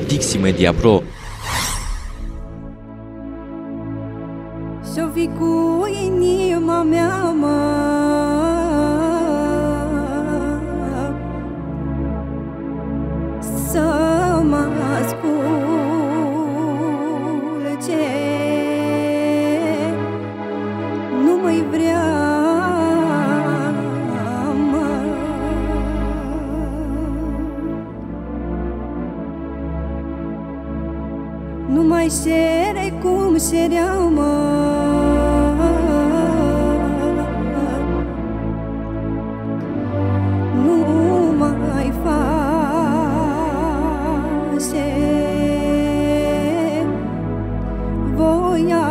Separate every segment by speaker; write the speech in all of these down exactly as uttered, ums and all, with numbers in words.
Speaker 1: Dixi Media Pro.
Speaker 2: Și-o fi cu inima mea, mă, să mă asculce, nu mai vrea, mă. Nu mai șere cum șereau, mă, nu mai face voia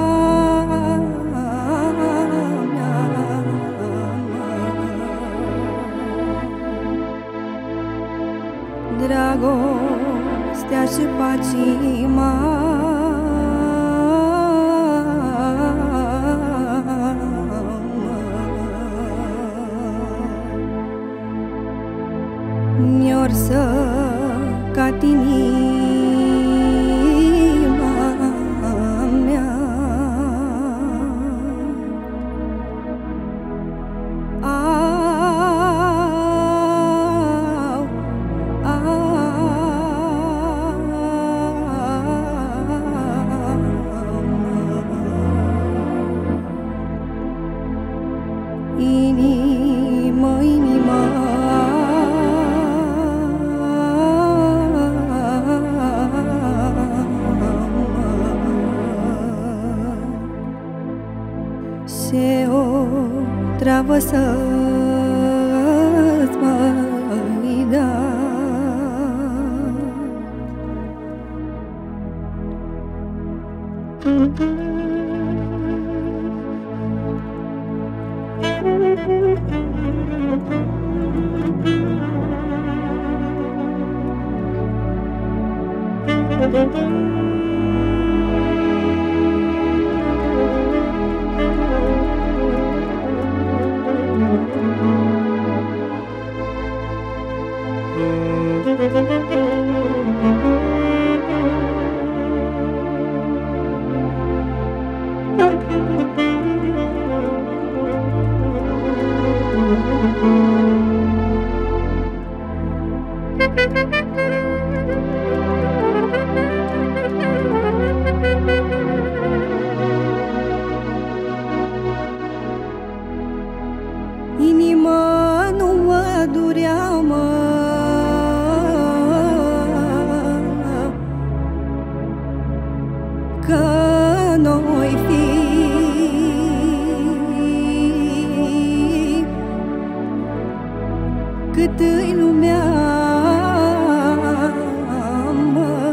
Speaker 2: mea, dragostea și pacima mi-or săcat inima mea. Au, Inimă, inimă, și o travă să-ți mai da. Inima nu mă durea, mă, că noi fi cât îi lumea, mă.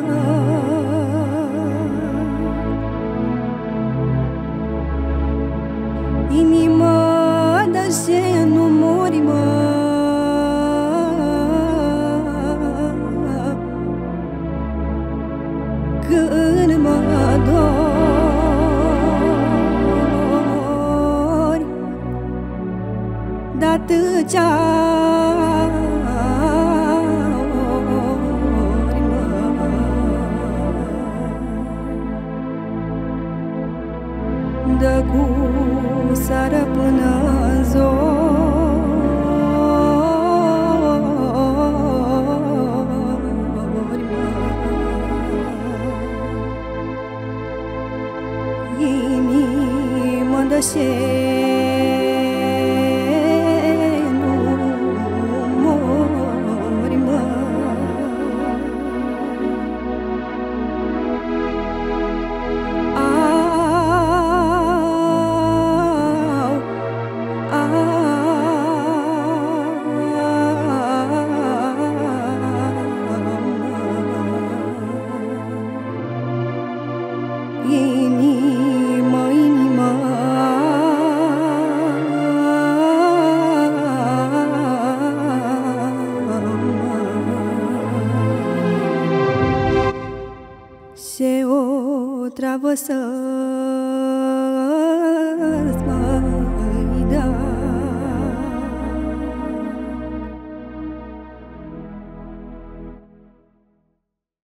Speaker 2: Inima de ce nu mori, mă, când mă dori de-atâția ori, mă. Dă cu sară până-n zori, mă. Inimă de ce nu mori, mă. Inimă, inimă, și o travă să